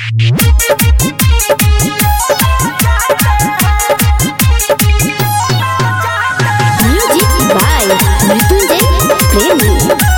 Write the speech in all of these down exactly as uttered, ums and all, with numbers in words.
Music by Mrityunjay प्रेमी।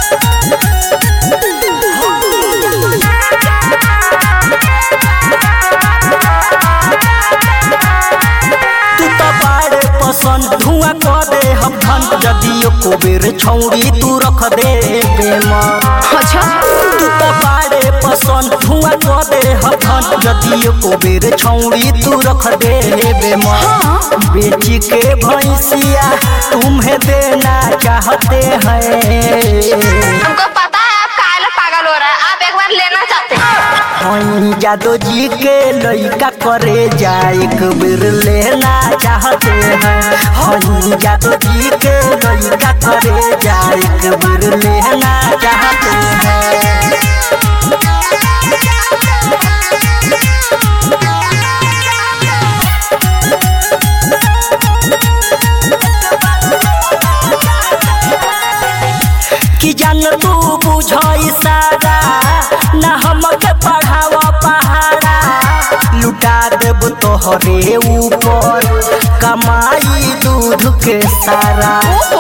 तू तो बाड़े पसंद धुआं कर दे हम धन जदियो को बेर छौड़ी तू रख दे बेमन। अच्छा तू तो बाड़े पसंद धुआं कर दे हम धन जदियो को बेर छौड़ी तू रख दे बेमन। बेची के भैंसिया तुम्हें देना चाहते हैं। हमको पता है आप काहे पागल हो रहा है, आप एक बार लेना चाहते हैं। हम जादो जी के लइका करे जा एक बेर लेना चाहते हैं। हम जादो जी के लइका करे जा एक बेर लेना चाहते हैं। कि जान तू बुझ इशारा ना हमके पढ़ाव पहाड़ा लुटा देब तोहरे ऊपर कमाई दूध के सारा।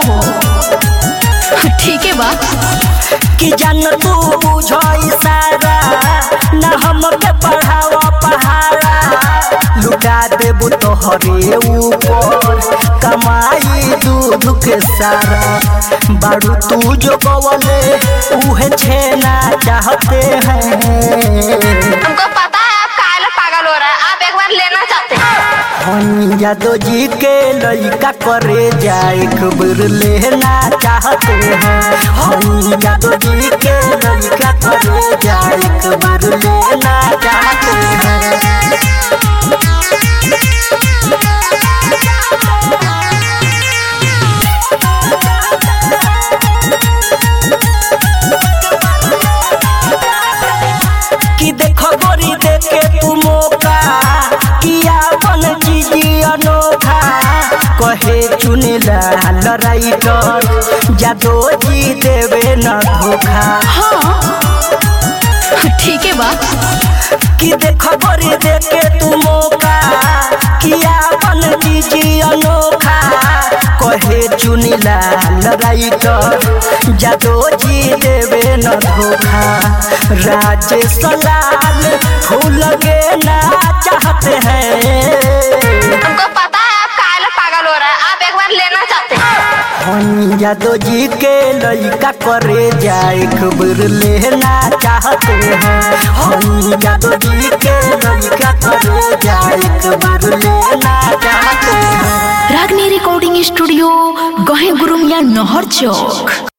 ठीक है बा। कि जान तू बुझ इशारा ना हमके पढ़ाव पहाड़ा लुटा देब तोहरे ऊपर कमाई दूध के सारा। बारू तू जो कवले उहे छेना चाहते हैं। हमको पता है आप काहे पागल हो रहा है, आप एक बार लेना चाहते हैं। हम जादो जी के लइका करे जा एक बेर लेना चाहते हैं। हम जादो जी के लइका करे जा एक बेर लेना चाहते हैं। कि देखो गोरी देखे तू मौका किया बन चीजी अनोखा कहे चुनिला लराइटर जादो जी देवे न धोखा। हाँ ठीक है बा। कि देखो गोरी देखे तू मौका किया बन चीजी अनोखा कहे चुनिला लराइटर जादो जी देवे न धोखा। राजेश लाल फूल लगे ना चाहते हैं। हमको पता है आप काहे पागल हो रहा है, आप एक बार लेना चाहते हैं। हम जादो जी के लइका करे जा एक बेर लेना चाहते हैं। हम जादो जी के लइका करे जा एक बेर लेना चाहते हैं। रागनी रिकॉर्डिंग स्टूडियो गहे गुरुमिया नहर चौक।